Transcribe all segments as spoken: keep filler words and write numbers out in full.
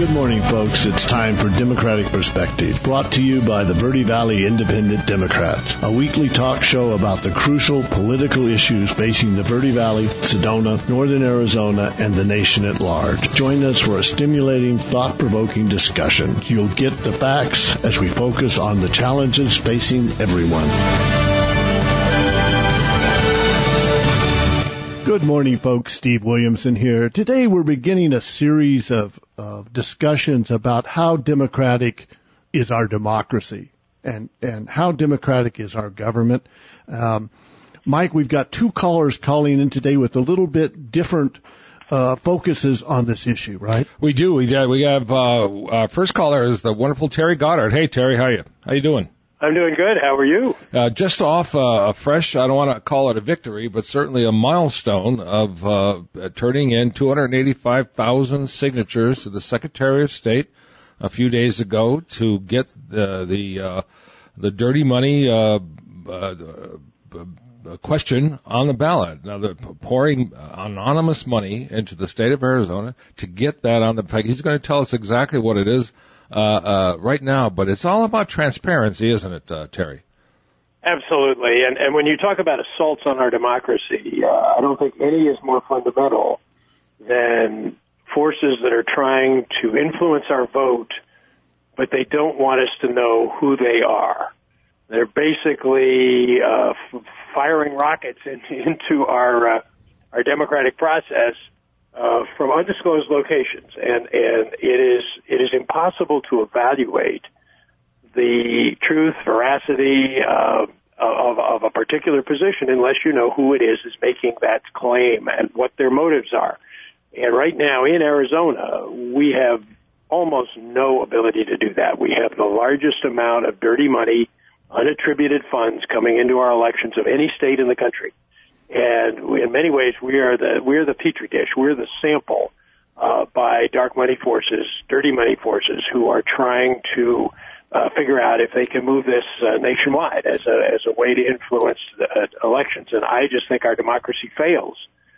Good morning, folks. It's time for Democratic Perspective, brought to you by the Verde Valley Independent Democrats, a weekly talk show about the crucial political issues facing the Verde Valley, Sedona, Northern Arizona, and the nation at large. Join us for a stimulating, thought-provoking discussion. You'll get the facts as we focus on the challenges facing everyone. Good morning, folks. Steve Williamson here. Today we're beginning a series of, of discussions about how democratic is our democracy and, and how democratic is our government. Um, Mike, we've got two callers calling in today with a little bit different uh, focuses on this issue, right? We do. We, uh, we have uh, our first caller is the wonderful Terry Goddard. Hey, Terry, how are you? How you doing? I'm doing good. How are you? Uh, just off uh, a fresh, I don't want to call it a victory, but certainly a milestone of uh, turning in two hundred eighty-five thousand signatures to the Secretary of State a few days ago to get the the, uh, the dirty money uh, uh, uh, question on the ballot. Now, they're pouring anonymous money into the state of Arizona to get that on the. He's going to tell us exactly what it is. Uh, uh, right now, but it's all about transparency, isn't it, uh, Terry? Absolutely. And, and when you talk about assaults on our democracy, uh, I don't think any is more fundamental than forces that are trying to influence our vote, but they don't want us to know who they are. They're basically uh, f- firing rockets in, into our uh, our democratic process. Uh, from undisclosed locations, and, and it is it is impossible to evaluate the truth, veracity uh, of, of a particular position unless you know who it is is making that claim and what their motives are. And right now in Arizona, we have almost no ability to do that. We have the largest amount of dirty money, unattributed funds coming into our elections of any state in the country. And we, in many ways, we are the we're the petri dish. We're the sample uh, by dark money forces, dirty money forces, who are trying to uh, figure out if they can move this uh, nationwide as a as a way to influence the, uh, elections. And I just think our democracy fails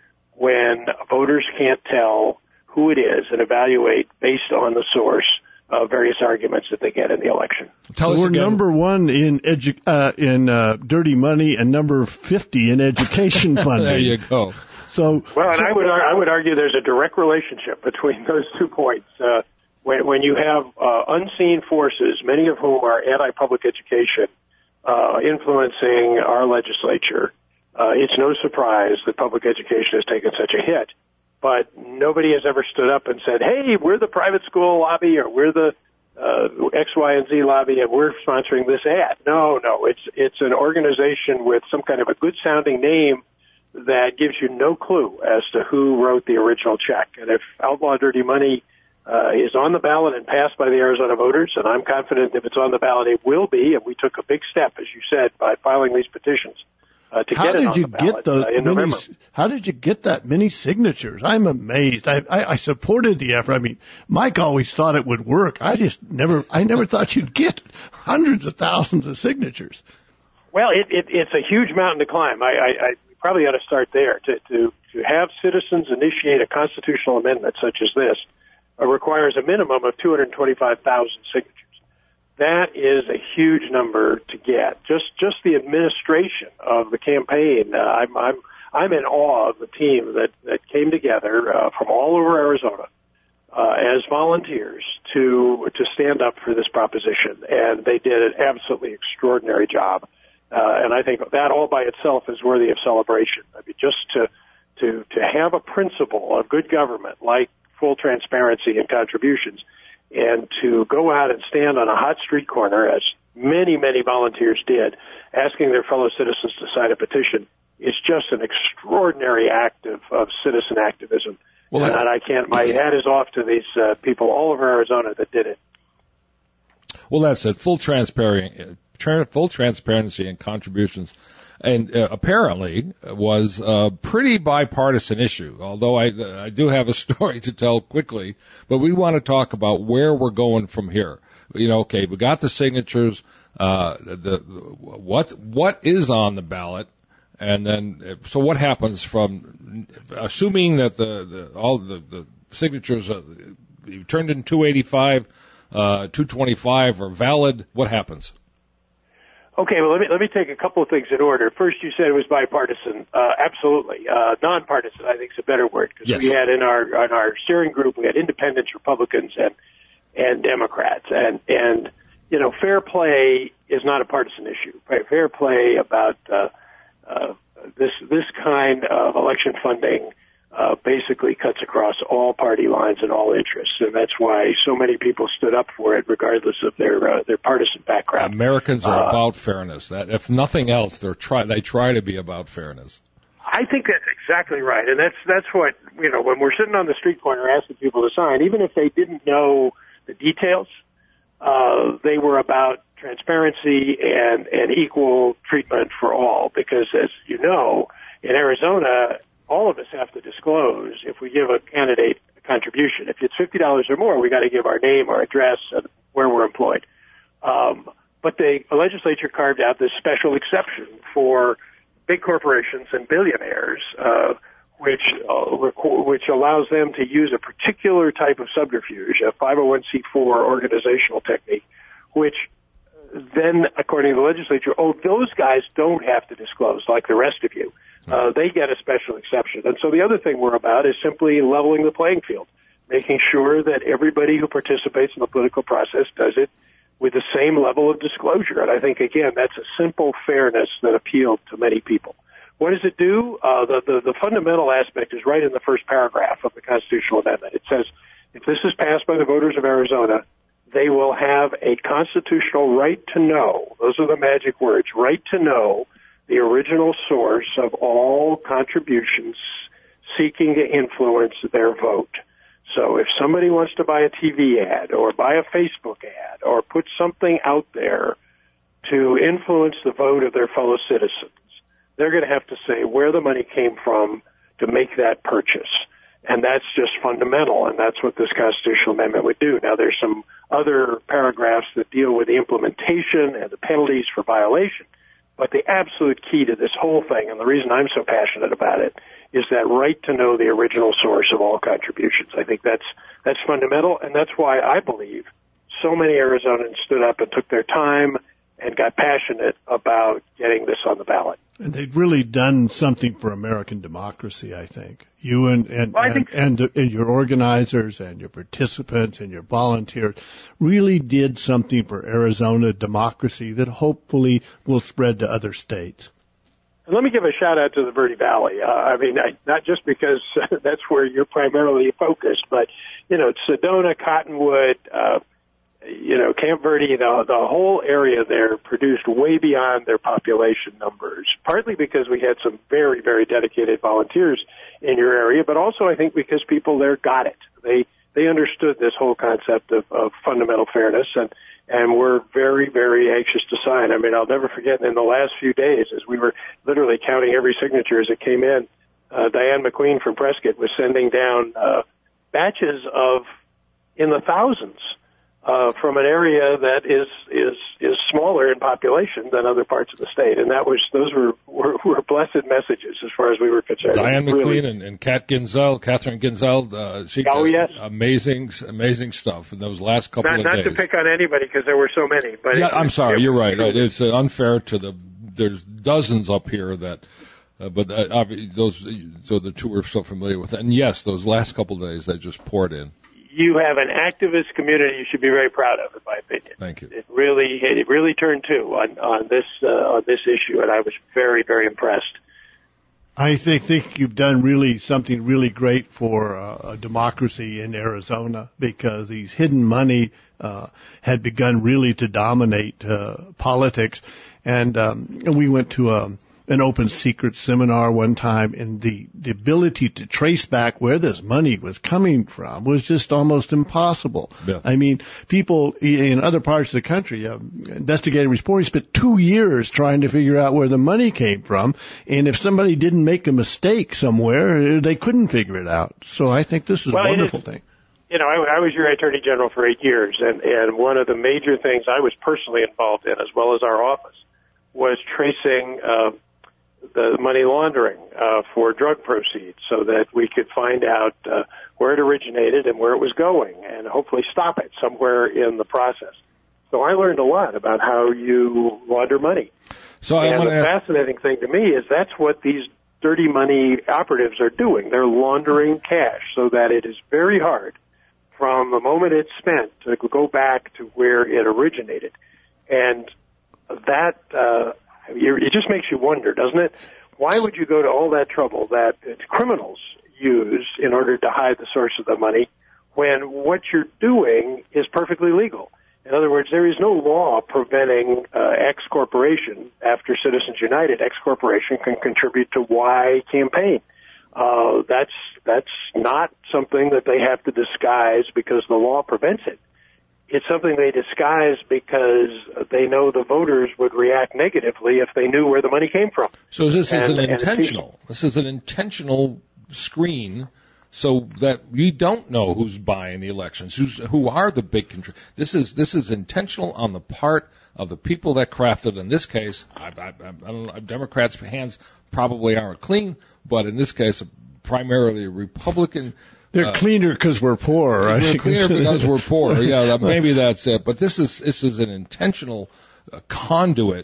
when voters can't tell who it is and evaluate based on the source Uh, various arguments that they get in the election. Tell so we're again. number one in edu- uh, in uh, dirty money and number fifty in education funding. There you go. So well, and so, I would I would argue there's a direct relationship between those two points. Uh, when, when you have uh, unseen forces, many of whom are anti-public education, uh, influencing our legislature, uh, it's no surprise that public education has taken such a hit. But nobody has ever stood up and said, hey, we're the private school lobby or we're the uh, X, Y, and Z lobby and we're sponsoring this ad. No, no, it's it's an organization with some kind of a good-sounding name that gives you no clue as to who wrote the original check. And if Outlaw Dirty Money uh, is on the ballot and passed by the Arizona voters, and I'm confident if it's on the ballot it will be, and we took a big step, as you said, by filing these petitions. Uh, to how get did it on you the ballot, get the uh, in many, November. How did you get that many signatures? I'm amazed. I, I, I supported the effort. I mean, Mike always thought it would work. I just never, I never thought you'd get hundreds of thousands of signatures. Well, it, it, it's a huge mountain to climb. I, I, I probably ought to start there. To, to, to have citizens initiate a constitutional amendment such as this uh, requires a minimum of two hundred twenty-five thousand signatures. That is a huge number to get. Just just the administration of the campaign. Uh, I'm I'm I'm in awe of the team that that came together uh, from all over Arizona uh, as volunteers to to stand up for this proposition, and they did an absolutely extraordinary job. Uh, and I think that all by itself is worthy of celebration. I mean, just to to to have a principle of good government like full transparency and contributions, and to go out and stand on a hot street corner, as many, many volunteers did, asking their fellow citizens to sign a petition, is just an extraordinary act of, of citizen activism. Well, and I can't, my hat is off to these uh, people all over Arizona that did it. Well, that's it. Full transparency, full transparency and contributions. And uh, apparently was a pretty bipartisan issue, although I, I do have a story to tell quickly. But we want to talk about where we're going from here. You know, okay, we got the signatures. Uh, the, the what what is on the ballot, and then so what happens from assuming that the, the all the, the signatures uh, you turned in two eighty-five, uh, two twenty-five are valid. What happens? Okay, well, let me let me take a couple of things in order. First, you said it was bipartisan. Uh, absolutely, uh, nonpartisan. I think is a better word because yes. we had in our on our steering group we had independents, Republicans, and and Democrats, and and you know, fair play is not a partisan issue. Right? Fair play about uh, uh, this this kind of election funding uh, basically cuts across all party lines and all interests, and that's why so many people stood up for it, regardless of their uh, their partisan background. Americans are uh, about fairness. That, if nothing else, they're try they try to be about fairness. I think that's exactly right, and that's that's what you know when we're sitting on the street corner asking people to sign, even if they didn't know the details, uh, they were about transparency and and equal treatment for all. Because as you know, in Arizona, all of us have to disclose if we give a candidate a contribution. If it's fifty dollars or more, we got to give our name, our address, and where we're employed. Um, but the legislature carved out this special exception for big corporations and billionaires, uh, which uh, which allows them to use a particular type of subterfuge, a five oh one c four organizational technique, which then, according to the legislature, oh, those guys don't have to disclose like the rest of you. Uh, they get a special exception. And so the other thing we're about is simply leveling the playing field, making sure that everybody who participates in the political process does it with the same level of disclosure. And I think, again, that's a simple fairness that appealed to many people. What does it do? Uh, the, the, the fundamental aspect is right in the first paragraph of the constitutional amendment. It says, if this is passed by the voters of Arizona, they will have a constitutional right to know, those are the magic words, right to know the original source of all contributions seeking to influence their vote. So if somebody wants to buy a T V ad or buy a Facebook ad or put something out there to influence the vote of their fellow citizens, they're going to have to say where the money came from to make that purchase. And that's just fundamental, and that's what this constitutional amendment would do. Now, there's some other paragraphs that deal with the implementation and the penalties for violation. But the absolute key to this whole thing, and the reason I'm so passionate about it, is that right to know the original source of all contributions. I think that's that's fundamental, and that's why I believe so many Arizonans stood up and took their time and got passionate about getting this on the ballot. And they've really done something for American democracy, I think. You and and, well, and, think and, and your organizers and your participants and your volunteers really did something for Arizona democracy that hopefully will spread to other states. And let me give a shout out to the Verde Valley. Uh, I mean, I, not just because that's where you're primarily focused, but, you know, Sedona, Cottonwood, uh, you know, Camp Verde, the, the whole area there produced way beyond their population numbers, partly because we had some very, very dedicated volunteers in your area, but also I think because people there got it. They they understood this whole concept of, of fundamental fairness, and, and were very, very anxious to sign. I mean, I'll never forget in the last few days as we were literally counting every signature as it came in, uh, Diane McQueen from Prescott was sending down uh, batches of in the thousands. Uh, from an area that is is is smaller in population than other parts of the state, and that was those were were, were blessed messages as far as we were concerned. Diane McQueen really. and, and Kat Ginzel, Catherine Ginzel, uh, she oh, did yes. amazing amazing stuff in those last couple not, of not days. Not to pick on anybody because there were so many, but yeah, it, I'm sorry, it, you're right. It, it's uh, unfair to the. There's dozens up here that. Uh, but uh, those, so the two we're so familiar with, and yes, those last couple of days they just poured in. You have an activist community you should be very proud of, in my opinion. Thank you. It really, it really turned to on on this uh, on this issue, and I was very, very impressed. I think, think you've done really something really great for uh, democracy in Arizona, because these hidden money uh, had begun really to dominate uh, politics, and um, we went to a. an open secret seminar one time, and the, the ability to trace back where this money was coming from was just almost impossible. Yeah. I mean, people in other parts of the country, uh, investigative reporters spent two years trying to figure out where the money came from, and if somebody didn't make a mistake somewhere, they couldn't figure it out. So I think this is well, a wonderful is, thing. You know, I, I was your Attorney General for eight years, and, and one of the major things I was personally involved in, as well as our office, was tracing uh, the money laundering uh, for drug proceeds so that we could find out uh, where it originated and where it was going and hopefully stop it somewhere in the process. So I learned a lot about how you launder money. So I and want the to ask... fascinating thing to me is that's what these dirty money operatives are doing. They're laundering cash so that it is very hard from the moment it's spent to go back to where it originated. And that, uh, it just makes you wonder, doesn't it? Why would you go to all that trouble that criminals use in order to hide the source of the money when what you're doing is perfectly legal? In other words, there is no law preventing uh, X corporation, after Citizens United, X corporation can contribute to Y campaign. Uh, that's that's not something that they have to disguise because the law prevents it. It's something they disguise because they know the voters would react negatively if they knew where the money came from. So this is and, an intentional. This is an intentional screen, so that we don't know who's buying the elections, who's who are the big contributors. This is this is intentional on the part of the people that crafted. In this case, I, I, I don't know. Democrats' hands probably aren't clean, but in this case, primarily a Republican. They're uh, cleaner because we're poor, right? They're cleaner because we're poor. Yeah, that, maybe that's it. But this is this is an intentional uh, conduit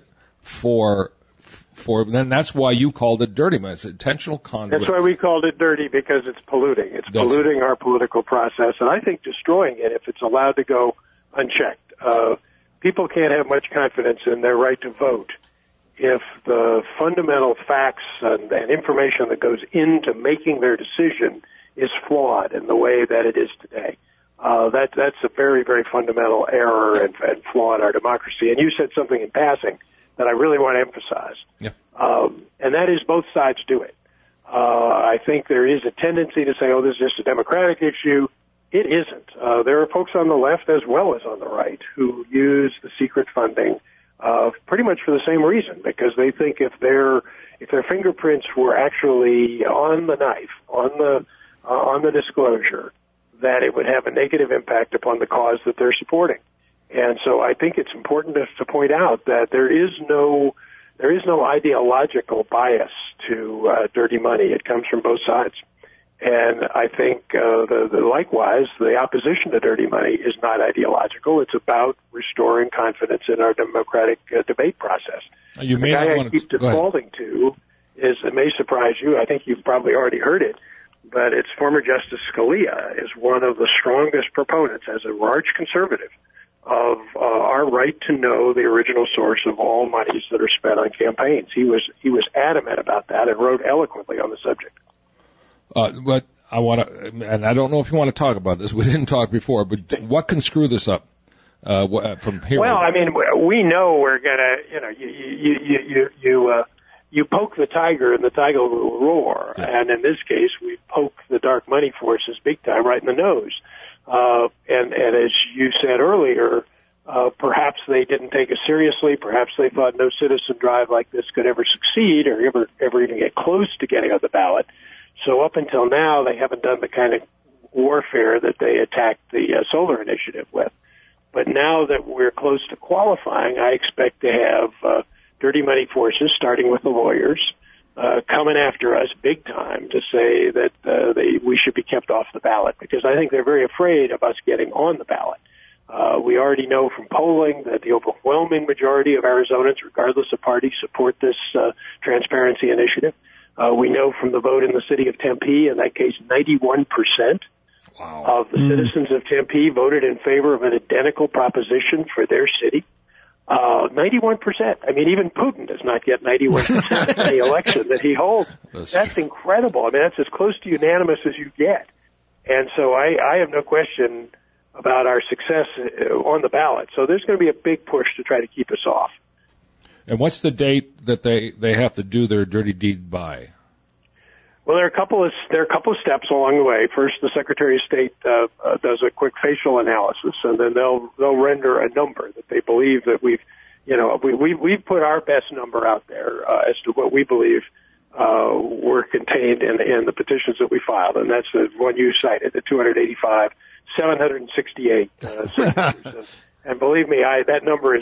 for for. Then that's why you called it dirty money. It's an intentional conduit. That's why we called it dirty, because it's polluting. It's that's polluting right. our political process, and I think destroying it if it's allowed to go unchecked. Uh, people can't have much confidence in their right to vote if the fundamental facts and, and information that goes into making their decision is flawed in the way that it is today. Uh, that, that's a very, very fundamental error and, and flaw in our democracy. And you said something in passing that I really want to emphasize. Yeah. Um, and that is both sides do it. Uh, I think there is a tendency to say, oh, this is just a Democratic issue. It isn't. Uh, there are folks on the left as well as on the right who use the secret funding uh, pretty much for the same reason, because they think if their if their fingerprints were actually on the knife, on the Uh, on the disclosure, that it would have a negative impact upon the cause that they're supporting. And so I think it's important to, to point out that there is no there is no ideological bias to uh, dirty money. It comes from both sides. And I think uh, the, the, likewise, the opposition to dirty money is not ideological. It's about restoring confidence in our democratic uh, debate process. You may the guy not I want keep to, defaulting to is, it may surprise you, I think you've probably already heard it, but it's former Justice Scalia is one of the strongest proponents, as a large conservative, of uh, our right to know the original source of all monies that are spent on campaigns. He was he was adamant about that and wrote eloquently on the subject. Uh, but I want to, and I don't know if you want to talk about this. We didn't talk before, but what can screw this up uh, from here? Well, I mean, we know we're gonna, you know, you you you you. you uh, You poke the tiger and the tiger will roar. Yeah. And in this case, we poke the dark money forces big time right in the nose. Uh, and, and as you said earlier, uh, perhaps they didn't take us seriously. Perhaps they thought no citizen drive like this could ever succeed or ever, ever even get close to getting on the ballot. So up until now, they haven't done the kind of warfare that they attacked the uh, solar initiative with. But now that we're close to qualifying, I expect to have, uh, dirty money forces, starting with the lawyers, uh, coming after us big time to say that uh, they, we should be kept off the ballot, because I think they're very afraid of us getting on the ballot. Uh, we already know from polling that the overwhelming majority of Arizonans, regardless of party, support this uh, transparency initiative. Uh, we know from the vote in the city of Tempe, in that case, ninety-one percent wow. of the mm. citizens of Tempe voted in favor of an identical proposition for their city. Uh, ninety-one percent. I mean, even Putin does not get ninety-one percent in the election that he holds. That's, that's incredible. I mean, that's as close to unanimous as you get. And so I, I have no question about our success on the ballot. So there's going to be a big push to try to keep us off. And what's the date that they, they have to do their dirty deed by? Well, there are a couple of there are a couple of steps along the way. First, the Secretary of State uh, uh, does a quick facial analysis, and then they'll they'll render a number that they believe that we've, you know, we we we've put our best number out there uh, as to what we believe uh, were contained in in the petitions that we filed, and that's the one you cited, the two hundred eighty-five, seven hundred sixty-eight uh, signatures. and, and believe me, I that number is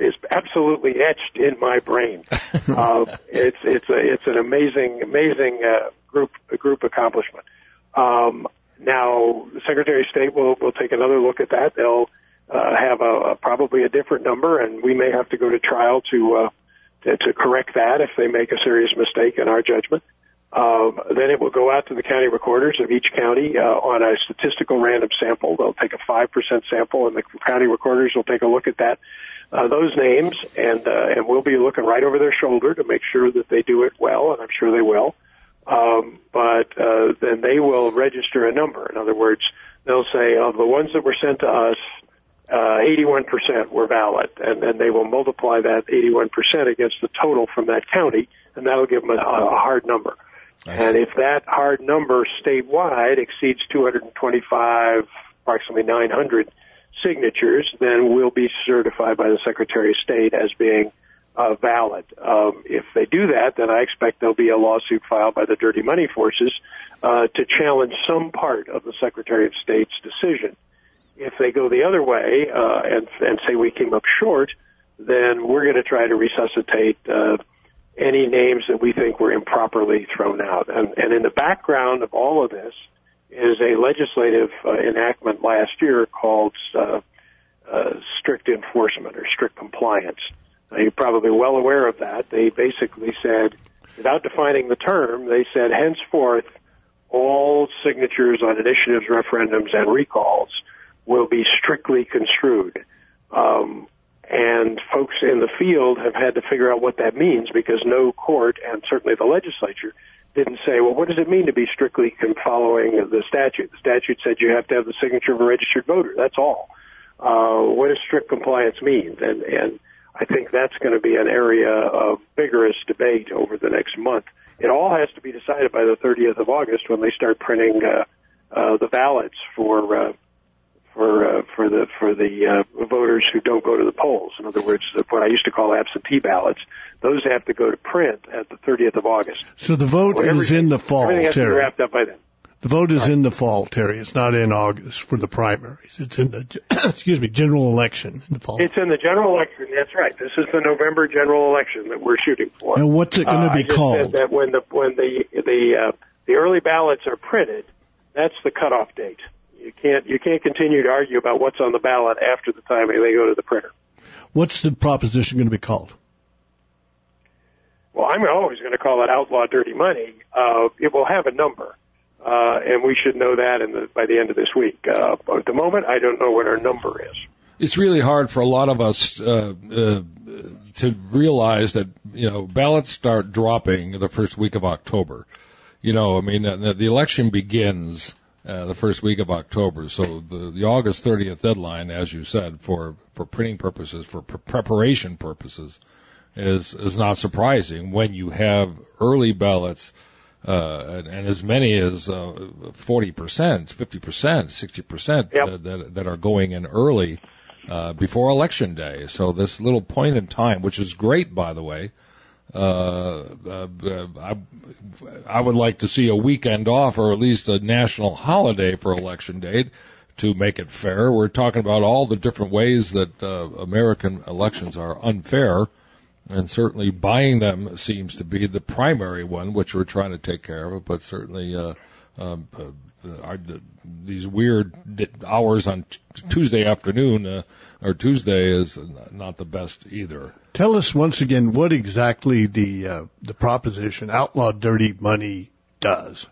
is absolutely etched in my brain. uh, it's it's a it's an amazing amazing uh, group a group accomplishment. Um, now, the Secretary of State will will take another look at that. They'll uh, have a, a probably a different number, and we may have to go to trial to uh, to, to correct that if they make a serious mistake in our judgment. Um, then it will go out to the county recorders of each county uh, on a statistical random sample. They'll take a five percent sample, and the county recorders will take a look at that, uh, those names, and uh, and we'll be looking right over their shoulder to make sure that they do it well, and I'm sure they will. Um, but uh, then they will register a number. In other words, they'll say of the ones that were sent to us, uh, eighty-one percent were valid, and then they will multiply that eighty-one percent against the total from that county, and that will give them a, a hard number. And if that hard number statewide exceeds two hundred twenty-five, approximately nine hundred signatures, then we'll be certified by the Secretary of State as being uh, valid. Um, if they do that, then I expect there'll be a lawsuit filed by the dirty money forces uh, to challenge some part of the Secretary of State's decision. If they go the other way uh, and, and say we came up short, then we're going to try to resuscitate uh, any names that we think were improperly thrown out. And, and in the background of all of this is a legislative uh, enactment last year called uh, uh, strict enforcement or strict compliance. Now, you're probably well aware of that. They basically said, without defining the term, they said henceforth all signatures on initiatives, referendums, and recalls will be strictly construed. Um, And folks in the field have had to figure out what that means because no court, and certainly the legislature, didn't say, well, what does it mean to be strictly following the statute? The statute said you have to have the signature of a registered voter. That's all. Uh, what does strict compliance mean? And, and I think that's going to be an area of vigorous debate over the next month. It all has to be decided by the thirtieth of August when they start printing uh, uh, the ballots for uh, for uh, for the for the uh, voters who don't go to the polls. In other words, what I used to call absentee ballots. Those have to go to print at the thirtieth of August. So the vote so is in the fall, everything has Terry. to be wrapped up by then. The vote is right. in the fall, Terry. It's not in August for the primaries. It's in the excuse me general election in the fall. It's in the general election. That's right. This is the November general election that we're shooting for. And what's it going to uh, be I just called? Said that when the when the the uh, the early ballots are printed, that's the cutoff date. You can't you can't continue to argue about what's on the ballot after the time they go to the printer. What's the proposition going to be called? Well, I'm always going to call it outlaw dirty money. Uh, it will have a number, uh, and we should know that in the, by the end of this week. Uh, but at the moment, I don't know what our number is. It's really hard for a lot of us uh, uh, to realize that, you know, ballots start dropping the first week of October. You know, I mean, the, the election begins uh, the first week of October, so the, the August thirtieth deadline, as you said, for, for printing purposes, for pre- preparation purposes, is is not surprising when you have early ballots uh, and, and as many as uh, forty percent, fifty percent, sixty percent yep. uh, that that are going in early uh, before Election Day. So this little point in time, which is great, by the way, uh, uh, I, I would like to see a weekend off or at least a national holiday for Election Day to make it fair. We're talking about all the different ways that uh, American elections are unfair. And certainly buying them seems to be the primary one, which we're trying to take care of. But certainly uh, um, uh, our, the, these weird hours on t- Tuesday afternoon uh, or Tuesday is not the best either. Tell us once again what exactly the uh, the proposition outlaw dirty money does.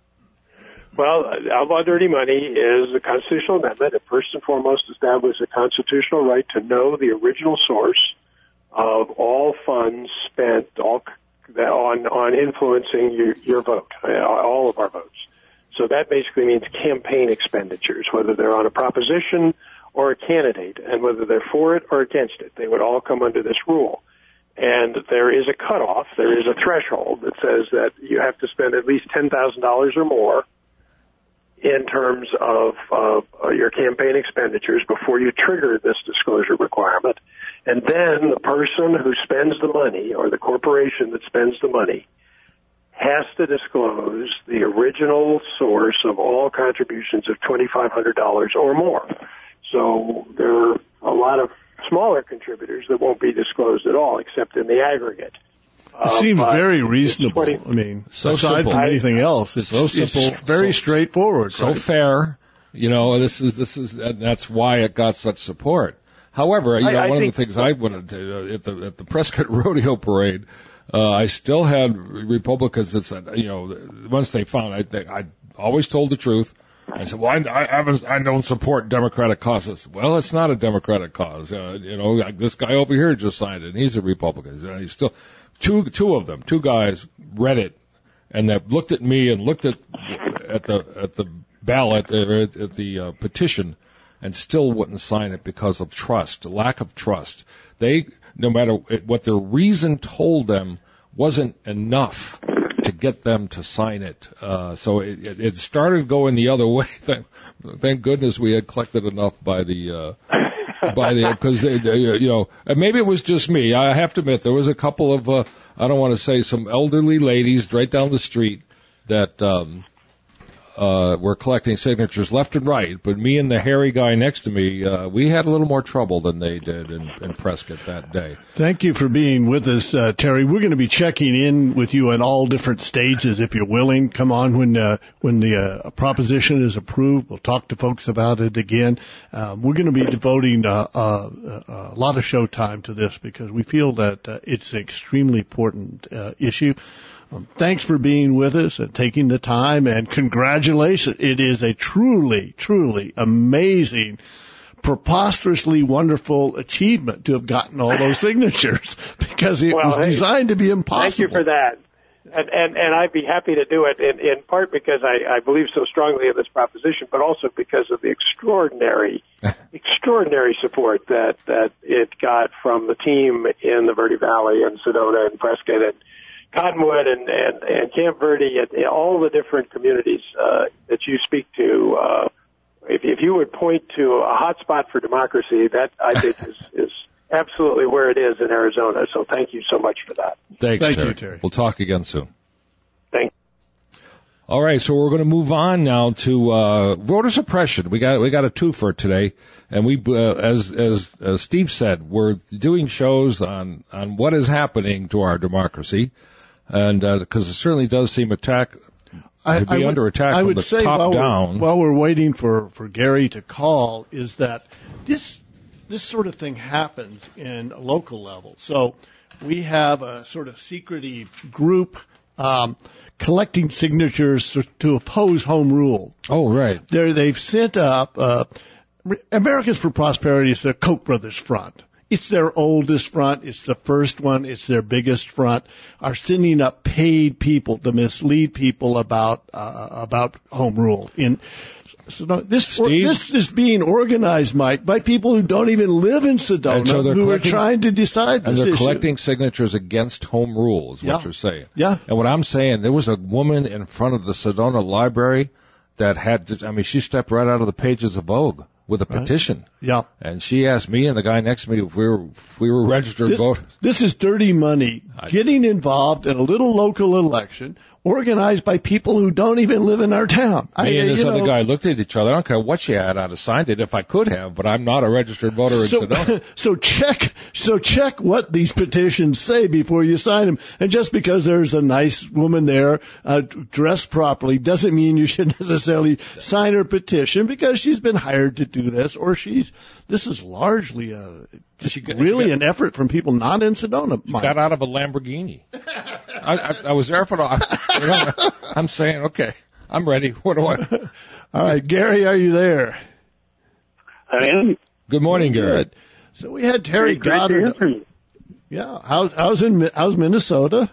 Well, outlaw dirty money is a constitutional amendment that first and foremost establishes a constitutional right to know the original source of all funds spent all, on on influencing your, your vote, all of our votes. So that basically means campaign expenditures, whether they're on a proposition or a candidate, and whether they're for it or against it. They would all come under this rule. And there is a cutoff, there is a threshold that says that you have to spend at least ten thousand dollars or more in terms of uh, your campaign expenditures before you trigger this disclosure requirement. And then the person who spends the money or the corporation that spends the money has to disclose the original source of all contributions of twenty-five hundred dollars or more. So there are a lot of smaller contributors that won't be disclosed at all, except in the aggregate. It seems uh, very reasonable. twenty I mean, so aside simple. from anything else, it's so simple, it's very so, straightforward, so right? fair. You know, this is this is that's why it got such support. However, you I, know, I one of the things I wanted to uh, at the at the Prescott Rodeo Parade, uh, I still had Republicans that said, you know, once they found, I think I always told the truth. I said, well, I, I, haven't, I don't support Democratic causes. Well, it's not a Democratic cause. Uh, you know, this guy over here just signed it, and he's a Republican. And he's still two two of them, two guys read it, and they looked at me and looked at at the at the ballot, uh, at, at the uh, petition, and still wouldn't sign it because of trust, lack of trust. They, no matter what their reason told them, wasn't enough to get them to sign it. Uh, so it, it, it started going the other way. Thank, thank goodness we had collected enough by the, uh, by the, because they, they, you know, and maybe it was just me. I have to admit, there was a couple of, uh, I don't want to say some elderly ladies right down the street that, um, Uh, we're collecting signatures left and right, but me and the hairy guy next to me, uh, we had a little more trouble than they did in, in Prescott that day. Thank you for being with us, uh, Terry. We're going to be checking in with you in all different stages if you're willing. Come on when uh, when the uh, proposition is approved. We'll talk to folks about it again. Um, we're going to be devoting uh, uh, a lot of show time to this because we feel that uh, it's an extremely important uh, issue. Um, thanks for being with us and taking the time, and congratulations. It is a truly, truly amazing, preposterously wonderful achievement to have gotten all those signatures because it well, was hey, designed to be impossible. Thank you for that. And, and, and I'd be happy to do it in, in part because I, I believe so strongly in this proposition, but also because of the extraordinary, extraordinary support that, that it got from the team in the Verde Valley and Sedona and Prescott and Cottonwood and, and, and Camp Verde and, and all the different communities uh, that you speak to. Uh, if, if you would point to a hot spot for democracy, that I think is, is absolutely where it is in Arizona. So thank you so much for that. Thanks, Thank Terry. you, Terry. We'll talk again soon. Thank you. All right, so we're going to move on now to uh, voter suppression. We got we got a twofer today, and we, uh, as as as Steve said, we're doing shows on on what is happening to our democracy. And because uh, it certainly does seem attack to I, be I would, under attack I from would the say top while down. We're, while we're waiting for, for Gary to call, is that this this sort of thing happens in a local level. So we have a sort of secretive group um, collecting signatures to, to oppose home rule. Oh, right. They're, they've sent up uh, Americans for Prosperity is the Koch brothers front. It's their oldest front. It's the first one. It's their biggest front. Are sending up paid people to mislead people about uh, about home rule. In so this Steve? this is being organized, Mike, by people who don't even live in Sedona, so who are trying to decide this and they're issue. collecting signatures against home rule, is yeah. what you're saying. Yeah. And what I'm saying, there was a woman in front of the Sedona Library that had, to, I mean, she stepped right out of the pages of Vogue with a right. petition. Yeah. And she asked me and the guy next to me if we were, if we were registered this, voters. This is dirty money I, getting involved in a little local election organized by people who don't even live in our town. Me I, and this you other know, guy looked at each other. I don't care what she had. I'd have signed it if I could have, but I'm not a registered voter in so, Sedona. So check, so check what these petitions say before you sign them. And just because there's a nice woman there uh, dressed properly doesn't mean you should necessarily sign her petition because she's been hired to do this, or she's. This is largely a she got, really she got, an effort from people not in Sedona. She got out of a Lamborghini. I, I, I was there for the. I, you know, I'm saying, okay, I'm ready. What do I? All right, Gary, are you there? I am. Good morning, Gary. Good. So we had Terry Great Goddard. To hear from you. Yeah, how's how's in how's Minnesota?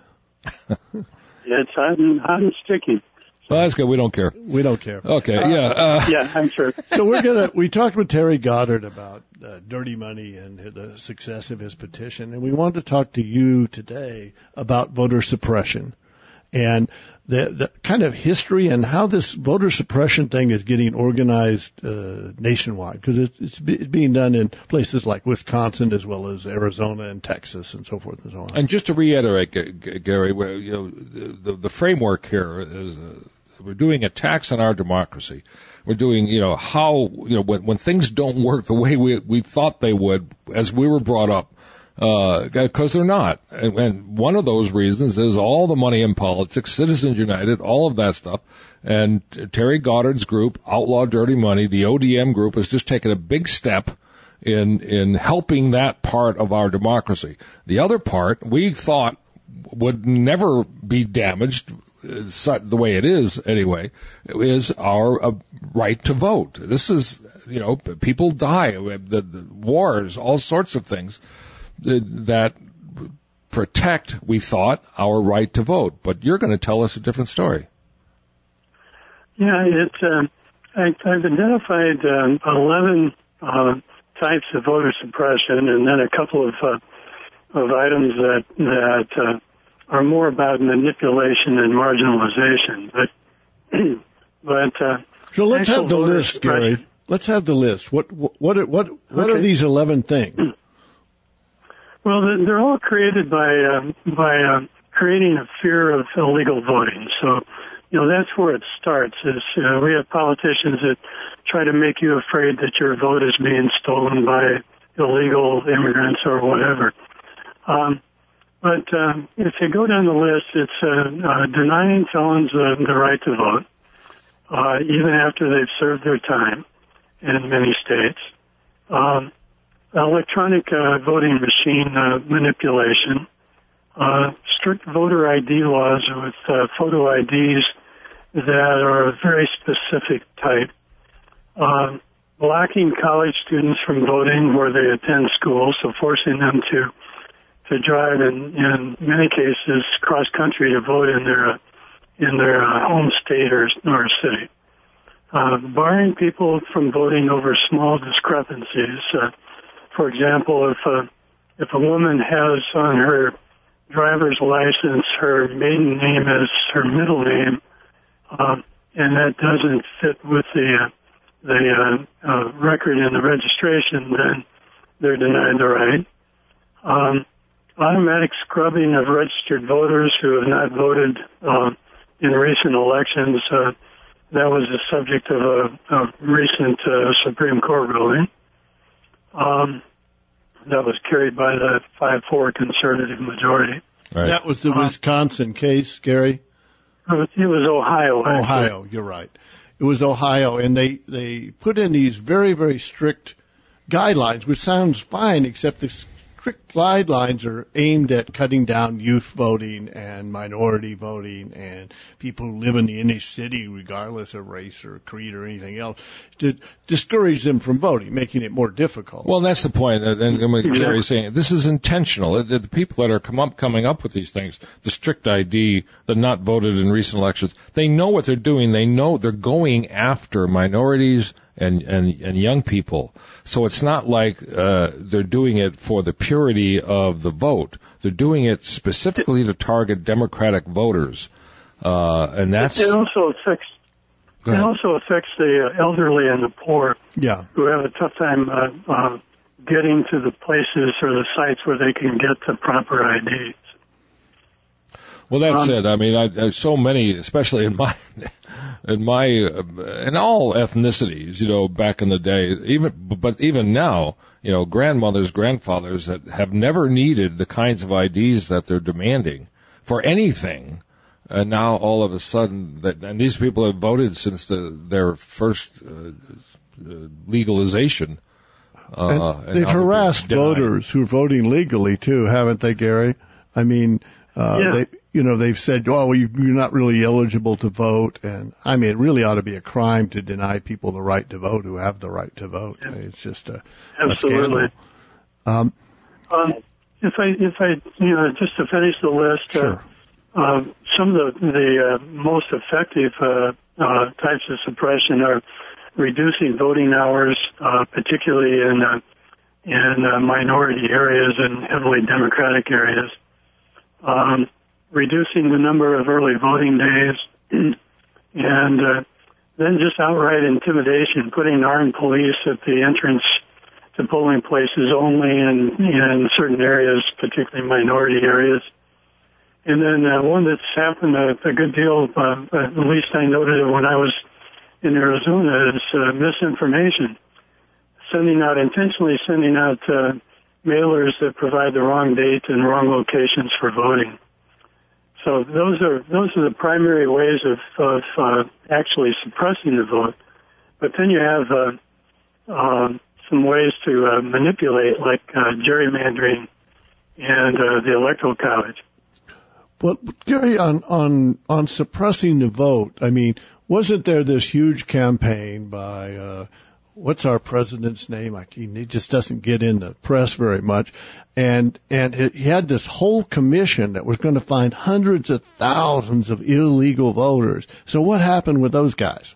It's hot and, hot and sticky. Well, that's good. We don't care. We don't care. Okay, uh, yeah. Uh, yeah, I'm sure. So we're gonna we talked with Terry Goddard about uh, dirty money and the success of his petition, and we wanted to talk to you today about voter suppression and the the kind of history and how this voter suppression thing is getting organized uh, nationwide, because it's, it's being done in places like Wisconsin as well as Arizona and Texas and so forth and so on. And just to reiterate, G- G- Gary, where, you know, the, the framework here is uh, we're doing attacks on our democracy. We're doing, you know, how, you know, when, when things don't work the way we, we thought they would as we were brought up, uh, because they're not. And, and one of those reasons is all the money in politics, Citizens United, all of that stuff. And Terry Goddard's group, Outlaw Dirty Money, the O D M group, has just taken a big step in, in helping that part of our democracy. The other part, we thought would never be damaged, the way it is anyway, is our uh, right to vote. This is, you know, people die, the, the wars, all sorts of things that protect, we thought, our right to vote. But you're going to tell us a different story. Yeah, it's, uh, I, I've identified um, eleven uh, types of voter suppression, and then a couple of uh, of items that that uh, are more about manipulation and marginalization. But but uh, so let's have the list, Gary. Let's have the list. What what what what, what okay. are these eleven things? Well, they're all created by uh, by uh, creating a fear of illegal voting. So, you know, that's where it starts. Is uh, we have politicians that try to make you afraid that your vote is being stolen by illegal immigrants or whatever. Um, but um, if you go down the list, it's uh, uh, denying felons uh, the right to vote, uh, even after they've served their time in many states. Um, electronic uh, voting machine uh, manipulation, uh, strict voter I D laws with uh, photo I Ds that are a very specific type, uh, blocking college students from voting where they attend school, so forcing them to to drive in, in many cases cross country to vote in their uh, in their uh, home state or, or city, uh, barring people from voting over small discrepancies. Uh, for example, if a if a woman has on her driver's license her maiden name as her middle name, uh, and that doesn't fit with the uh, the uh, uh, record in the registration, then they're denied the right. Um, automatic scrubbing of registered voters who have not voted uh, in recent elections. Uh, that was the subject of a, a recent uh, Supreme Court ruling. Um, that was carried by the five four conservative majority. Right. That was the uh, Wisconsin case, Gary? It was, it was Ohio. Actually. Ohio, you're right. It was Ohio, and they, they put in these very, very strict guidelines, which sounds fine, except the strict guidelines are aimed at cutting down youth voting and minority voting and people who live in the inner city, regardless of race or creed or anything else, to discourage them from voting, making it more difficult. Well, that's the point. And, and what Gary's saying, this is intentional. The, the people that are come up, coming up with these things, the strict I D, the not voted in recent elections, they know what they're doing. They know they're going after minorities and, and, and young people. So it's not like uh, they're doing it for the purity of the vote. They're doing it specifically to target Democratic voters. Uh, and that's... It also affects, it also affects the elderly and the poor, yeah, who have a tough time uh, uh, getting to the places or the sites where they can get the proper I Ds. Well, that's um, it. I mean, I, I, so many, especially in my, in my, uh, in all ethnicities, you know, back in the day, even, but even now, you know, grandmothers, grandfathers that have never needed the kinds of I Ds that they're demanding for anything. And now all of a sudden, that, and these people have voted since the, their first uh, legalization. Uh, and they've and harassed voters who are voting legally too, haven't they, Gary? I mean, uh, yeah. they, you know, they've said, oh, you, you're not really eligible to vote. And I mean, it really ought to be a crime to deny people the right to vote who have the right to vote. Yeah. It's just a, absolutely. A um, um, if I, if I, you know, just to finish the list, sure. uh, Uh, some of the, the uh, most effective uh, uh, types of suppression are reducing voting hours, uh, particularly in uh, in uh, minority areas and heavily Democratic areas. Um, reducing the number of early voting days, and uh, then just outright intimidation, putting armed police at the entrance to polling places only in, in certain areas, particularly minority areas. And then uh, one that's happened a, a good deal, uh, at least I noted it when I was in Arizona, is uh, misinformation. Sending out, intentionally sending out uh, mailers that provide the wrong date and wrong locations for voting. So those are those are the primary ways of, of uh, actually suppressing the vote. But then you have uh, uh, some ways to uh, manipulate, like uh, gerrymandering and uh, the Electoral College. Well, Gary, on, on, on suppressing the vote, I mean, wasn't there this huge campaign by, uh, what's our president's name? I, he just doesn't get in the press very much. And, and it, he had this whole commission that was going to find hundreds of thousands of illegal voters. So what happened with those guys?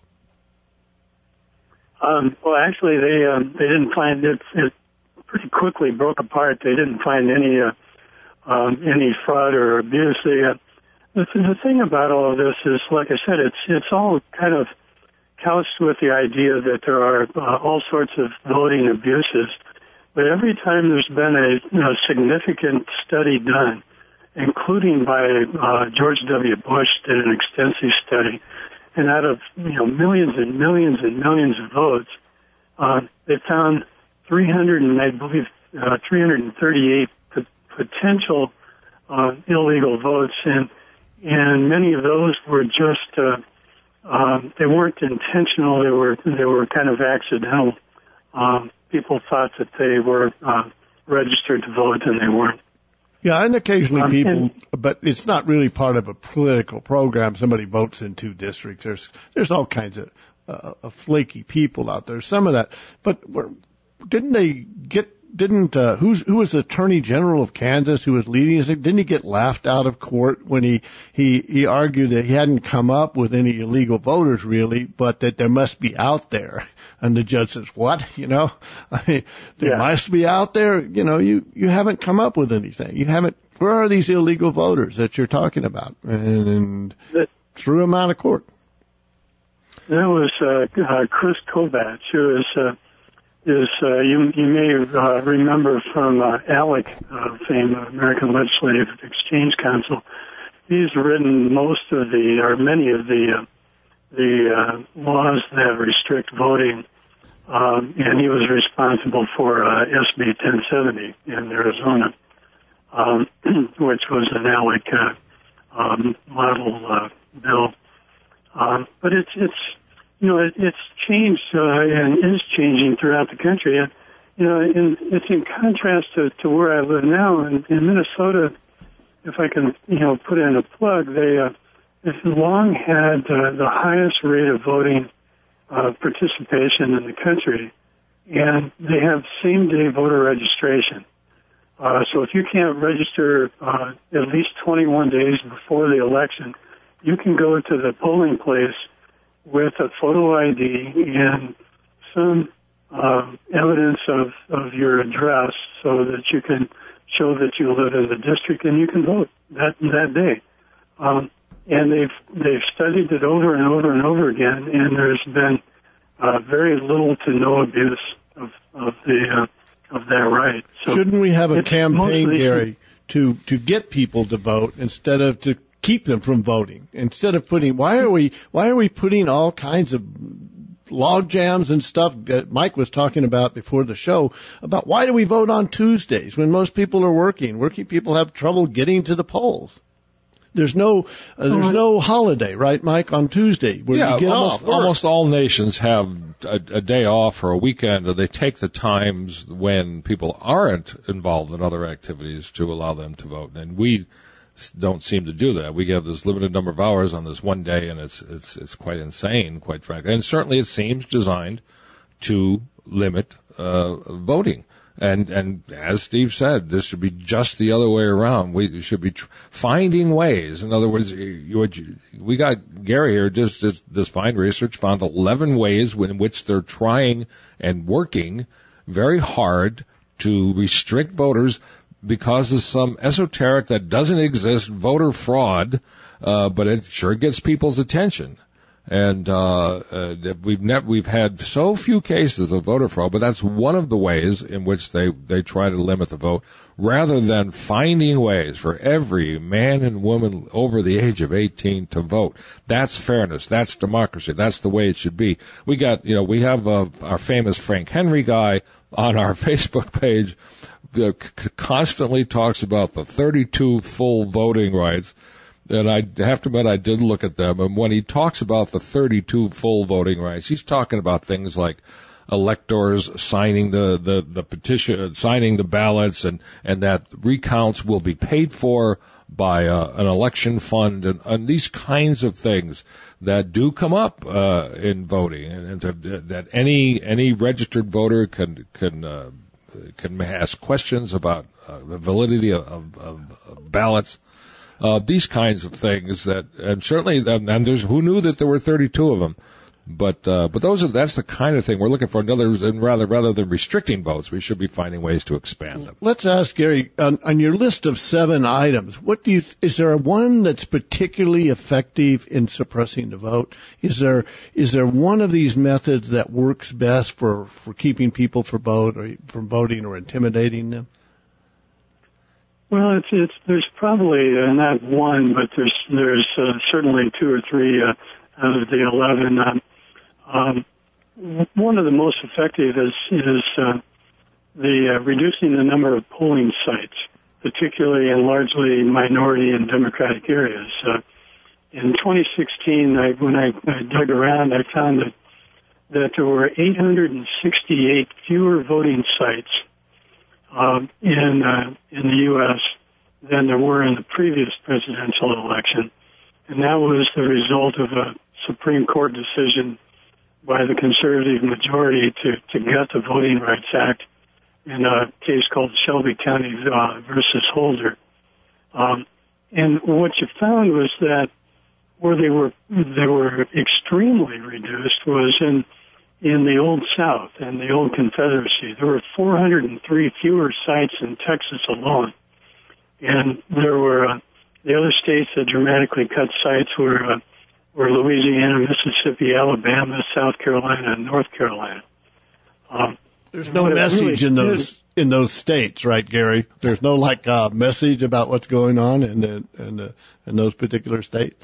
Um, well, actually, they, um, they didn't find it, it pretty quickly broke apart. They didn't find any, uh, Um, any fraud or abuse. The, uh, the, the thing about all of this is, like I said, it's it's all kind of couched with the idea that there are uh, all sorts of voting abuses. But every time there's been a you know, significant study done, including by uh, George W. Bush, did an extensive study, and out of you know millions and millions and millions of votes, uh, they found three hundred and I believe uh, three hundred thirty-eight potential uh, illegal votes, and and many of those were just uh, um, they weren't intentional. They were they were kind of accidental. Um, people thought that they were uh, registered to vote, and they weren't. Yeah, and occasionally um, people, and, but it's not really part of a political program. Somebody votes in two districts. There's there's all kinds of, uh, of flaky people out there. Some of that, but were, didn't they get? Didn't uh, who's who was the Attorney General of Kansas who was leading us? Didn't he get laughed out of court when he he he argued that he hadn't come up with any illegal voters really, but that there must be out there? And the judge says, "What? You know, I mean, there yeah. must be out there. You know, you you haven't come up with anything. You haven't. Where are these illegal voters that you're talking about?" And, and that, threw him out of court. That was uh, uh, Chris Kovach, who is. Uh, is uh, you, you may uh, remember from uh, ALEC uh, fame, American Legislative Exchange Council. He's written most of the, or many of the, uh, the uh, laws that restrict voting, um, and he was responsible for uh, S B ten seventy in Arizona, um, which was an ALEC uh, um, model uh, bill. Um, but it's it's. You know, it, it's changed uh, and is changing throughout the country. And, you know, in, it's in contrast to, to where I live now. In, in Minnesota, if I can, you know, put in a plug, they uh, have long had uh, the highest rate of voting uh, participation in the country, and they have same-day voter registration. Uh, so if you can't register uh, at least twenty-one days before the election, you can go to the polling place with a photo I D and some uh, evidence of, of your address so that you can show that you live in the district and you can vote that that day. Um, and they've they've studied it over and over and over again, and there's been uh, very little to no abuse of, of the uh, of that right. So shouldn't we have a campaign, mostly, Gary, to to get people to vote instead of to keep them from voting? Instead of putting, why are we, why are we putting all kinds of log jams and stuff that Mike was talking about before the show about why do we vote on Tuesdays when most people are working? Working people have trouble getting to the polls. There's no, uh, there's no holiday, right, Mike, on Tuesday where yeah, you get almost, off. Almost all nations have a, a day off or a weekend, or they take the times when people aren't involved in other activities to allow them to vote. And we don't seem to do that. We have this limited number of hours on this one day, and it's it's it's quite insane, quite frankly. And certainly, it seems designed to limit uh, voting. And and as Steve said, this should be just the other way around. We should be tr- finding ways. In other words, you, you, we got Gary here. Just this, this fine research found eleven ways in which they're trying and working very hard to restrict voters, because of some esoteric that doesn't exist voter fraud, uh, but it sure gets people's attention. And uh, uh, we've ne- we've had so few cases of voter fraud, but that's one of the ways in which they, they try to limit the vote, rather than finding ways for every man and woman over the age of eighteen to vote. That's fairness. That's democracy. That's the way it should be. We got, you know, we have uh, our famous Frank Henry guy on our Facebook page that c- constantly talks about the thirty-two full voting rights. And I have to admit, I did look at them. And when he talks about the thirty-two full voting rights, he's talking about things like electors signing the, the, the petition, signing the ballots, and, and that recounts will be paid for by uh, an election fund, and, and these kinds of things that do come up uh, in voting, and, and to, that any any registered voter can can uh, can ask questions about uh, the validity of, of, of ballots. Uh, these kinds of things that, and certainly, and there's, who knew that there were thirty-two of them? But, uh, but those are, that's the kind of thing we're looking for. Another, and rather, rather than restricting votes, we should be finding ways to expand them. Let's ask Gary, on, on your list of seven items, what do you, is there one that's particularly effective in suppressing the vote? Is there, is there one of these methods that works best for, for keeping people from vote or from voting or intimidating them? Well, it's, it's, there's probably uh, not one, but there's, there's uh, certainly two or three uh, out of the eleven. Um, um, one of the most effective is, is uh, the uh, reducing the number of polling sites, particularly in largely minority and Democratic areas. Uh, in twenty sixteen, I, when I, I dug around, I found that, that there were eight hundred sixty-eight fewer voting sites Um, in uh, in the U S than there were in the previous presidential election, and that was the result of a Supreme Court decision by the conservative majority to to gut the Voting Rights Act in a case called Shelby County uh, versus Holder. Um, and what you found was that where they were they were extremely reduced was in in the Old South and the Old Confederacy. There were four hundred three fewer sites in Texas alone. And there were, uh, the other states that dramatically cut sites were, uh, were Louisiana, Mississippi, Alabama, South Carolina, and North Carolina. Um, There's no message really in those, in those states, right, Gary? There's no, like, uh, message about what's going on in the, in the, in those particular states?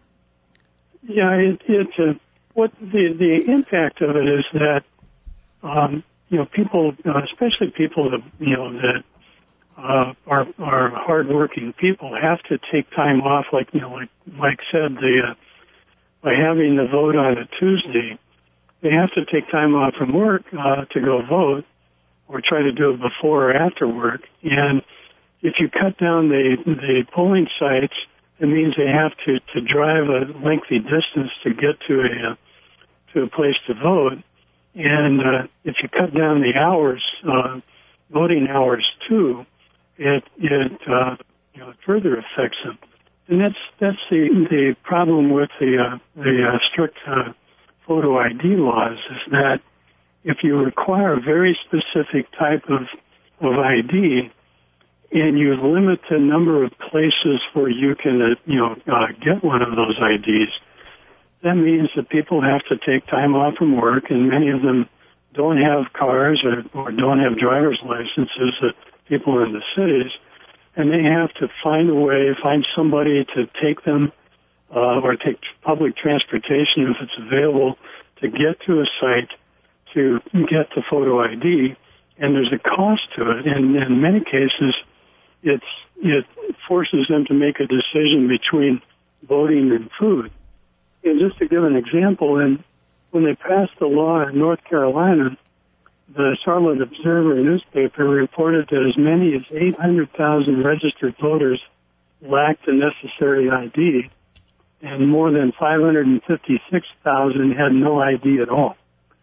Yeah, it, it, uh, what the, the impact of it is that, um, you know, people, uh, especially people that, you know, that, uh, are, are hardworking people have to take time off, like, you know, like Mike said, the, uh, by having the vote on a Tuesday, they have to take time off from work, uh, to go vote or try to do it before or after work. And if you cut down the, the polling sites, it means they have to, to drive a lengthy distance to get to a, uh, to a place to vote. And, uh, if you cut down the hours, uh, voting hours too, it, it, uh, you know, it further affects them. And that's, that's the, the problem with the, uh, the, uh, strict, uh, photo I D laws is that if you require a very specific type of, of I D and you limit the number of places where you can, uh, you know, uh, get one of those I Ds, that means that people have to take time off from work, and many of them don't have cars or, or don't have driver's licenses, uh, people in the cities, and they have to find a way, find somebody to take them, uh, or take public transportation if it's available to get to a site to get the photo I D, and there's a cost to it, and in many cases, it's, it forces them to make a decision between voting and food. And just to give an example, and when they passed the law in North Carolina, the Charlotte Observer newspaper reported that as many as eight hundred thousand registered voters lacked the necessary I D, and more than five hundred fifty-six thousand had no I D at all.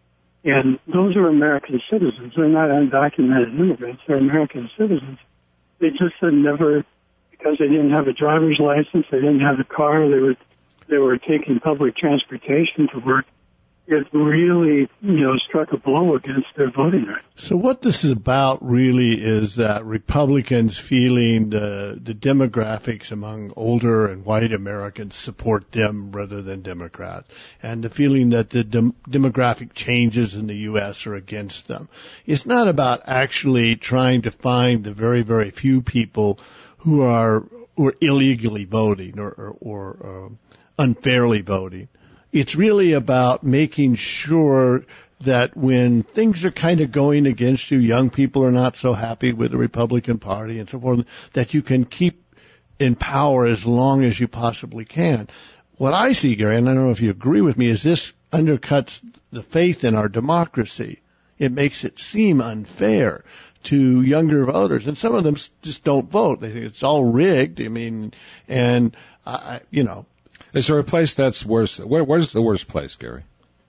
And those are American citizens. They're not undocumented immigrants. They're American citizens. They just had never, because they didn't have a driver's license, they didn't have a car, they were, they were taking public transportation to work. it really, you know, struck a blow against their voting rights. So what this is about really is that Republicans feeling the, the demographics among older and white Americans support them rather than Democrats, and the feeling that the dem- demographic changes in the U S are against them. It's not about actually trying to find the very, very few people who are, who are illegally voting or, or, or um, unfairly voting. It's really about making sure that when things are kind of going against you, young people are not so happy with the Republican Party and so forth, that you can keep in power as long as you possibly can. What I see, Gary, and I don't know if you agree with me, is this undercuts the faith in our democracy. It makes it seem unfair to younger voters, and some of them just don't vote. They think it's all rigged. I mean, and, I, you know. Is there a place that's worse? Where, where's the worst place, Gary?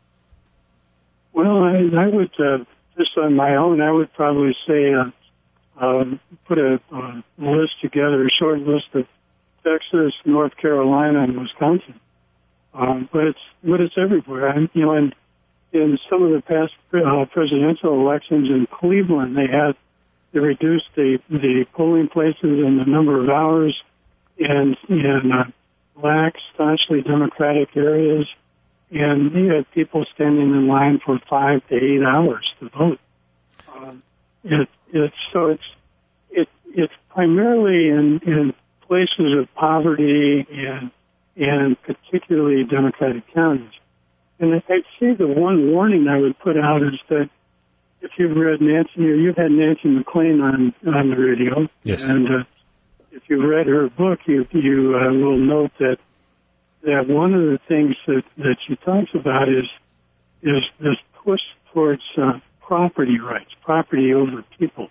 Well, I, I would, uh, just on my own, I would probably say, uh, um, put a, a list together, a short list of Texas, North Carolina, and Wisconsin. Um, but it's, but it's everywhere. And, you know, in, in some of the past uh, presidential elections in Cleveland, they had, they reduced the, the polling places and the number of hours in, in, uh, black, staunchly Democratic areas, and you had people standing in line for five to eight hours to vote. Um, it, it's so it's it it's primarily in, in places of poverty and and particularly Democratic counties. And I'd say the one warning I would put out is that if you've read Nancy, or you've had Nancy McLean on on the radio, yes, and uh, if you've read her book, you you uh, will note that that one of the things that, that she talks about is is this push towards uh, property rights, property over people,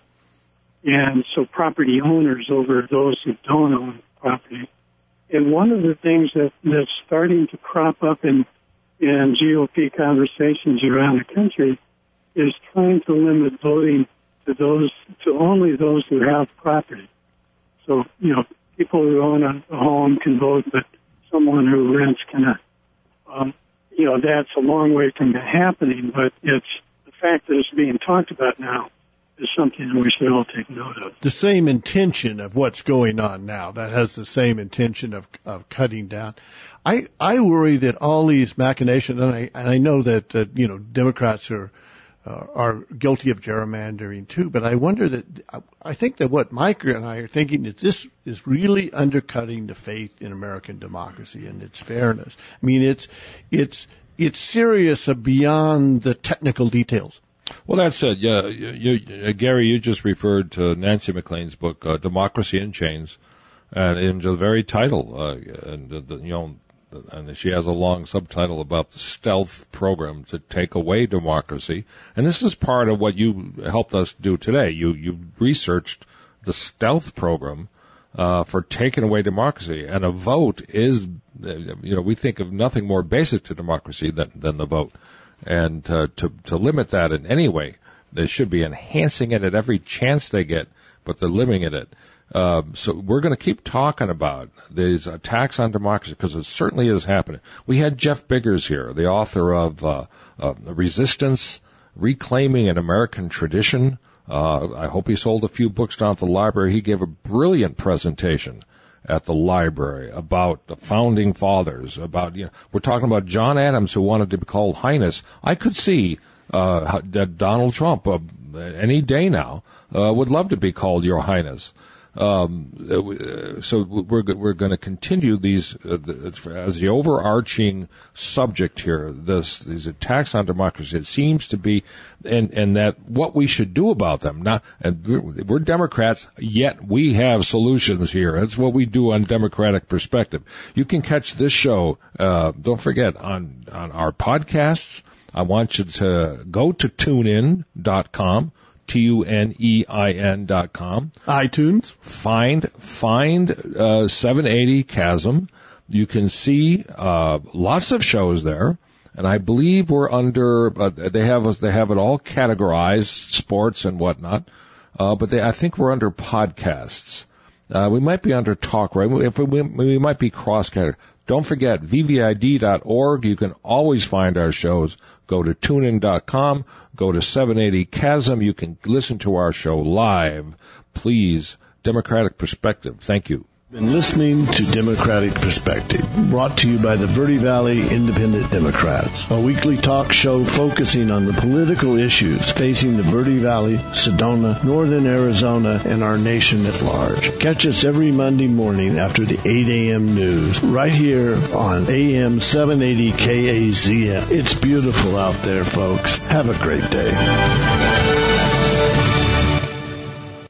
and so property owners over those who don't own property. And one of the things that, that's starting to crop up in in G O P conversations around the country is trying to limit voting to those to only those who have property. So, you know, people who own a, a home can vote, but someone who rents cannot. Um, you know, that's a long way from happening, but it's the fact that it's being talked about now is something that we should all take note of. The same intention of what's going on now, that has the same intention of, of cutting down. I, I worry that all these machinations, and I, and I know that, uh, you know, Democrats are, Uh, are guilty of gerrymandering too, but I wonder that, I think that what Mike and I are thinking is this is really undercutting the faith in American democracy and its fairness. I mean, it's, it's, it's serious beyond the technical details. Well, that's it. Yeah, you, you, Gary, you just referred to Nancy McLean's book, uh, Democracy in Chains, and in the very title, uh, and the, the, you know, and she has a long subtitle about the stealth program to take away democracy. And this is part of what you helped us do today. You you researched the stealth program uh, for taking away democracy. And a vote is, you know, we think of nothing more basic to democracy than, than the vote. And uh, to to limit that in any way, they should be enhancing it at every chance they get, but they're limiting it. Uh, so we're going to keep talking about these attacks on democracy because it certainly is happening. We had Jeff Biggers here, the author of uh, uh, Resistance, Reclaiming an American Tradition. Uh, I hope he sold a few books down at the library. He gave a brilliant presentation at the library about the founding fathers, about, you know, we're talking about John Adams, who wanted to be called Highness. I could see uh, that Donald Trump, uh, any day now, uh, would love to be called Your Highness. Um, so we're we're going to continue these uh, as the overarching subject here. This these attacks on democracy. It seems to be, and and that what we should do about them. Not, and we're, we're Democrats, yet we have solutions here. That's what we do on Democratic Perspective. You can catch this show. Uh, don't forget on on our podcasts. I want you to go to tune in dot com. T U N E I N dot com. iTunes. Find, find, uh, seven eighty Chasm. You can see, uh, lots of shows there. And I believe we're under, uh, they have, they have it all categorized, sports and whatnot. Uh, but they, I think we're under podcasts. Uh, we might be under talk, right? If we, we might be cross-categorized. Don't forget, V V I D dot org. You can always find our shows. Go to tune in dot com. Go to seven eighty Chasm. You can listen to our show live. Please, Democratic Perspective. Thank you. Been listening to Democratic Perspective, brought to you by the Verde Valley Independent Democrats, a weekly talk show focusing on the political issues facing the Verde Valley, Sedona, Northern Arizona, and our nation at large. Catch us every Monday morning after the eight a.m. news, right here on A M seven eighty K A Z M. It's beautiful out there, folks. Have a great day.